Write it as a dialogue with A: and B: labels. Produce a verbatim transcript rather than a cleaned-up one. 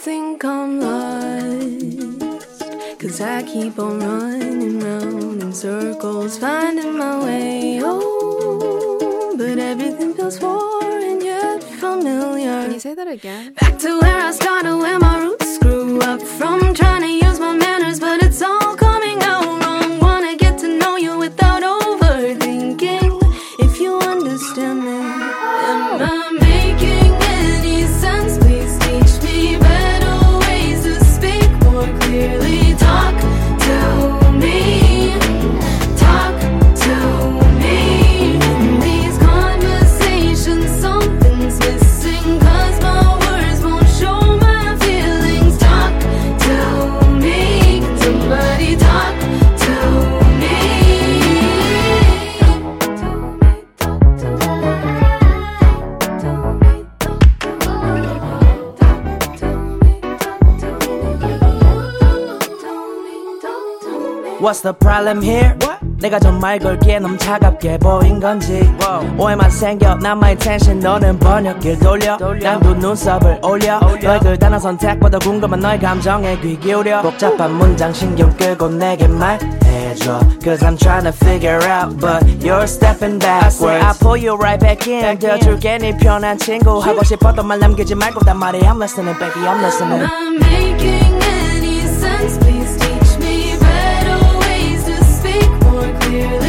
A: think I'm lost, 'cause I keep on running round in circles, finding my way home. But everything feels foreign yet familiar.
B: Can you say that again?
A: Back to where I started, where my roots grew up from. Trying to use my manners, but it's all coming out wrong. Wanna get to know you without overthinking. If you understand me, am I making any sense? Please teach me better ways to speak more clearly. Talk to me, talk to me. In these conversations, something's missing, 'cause my words won't show my feelings. Talk to me, can somebody talk to me?
C: What's the problem here? What? 내가 정말 걸기에 너무 차갑게 보인 건지 wow. 오해만 생겨 남의 텐션 너는 번역기를 돌려, 돌려. 난 두 눈썹을 올려, 올려. 너의 그 단어 선택보다 궁금한 너의 감정에 귀 기울여 복잡한 문장 신경 끄고 내게 말해줘 Cause I'm trying to figure out But you're stepping backwards I say I pull you right back in 되어줄게 네 편한 친구 하고 싶어도 말 남기지 말고 단 말이 I'm listening baby I'm listening
A: Am I making any sense? Please teach me better ways to speak more clearly.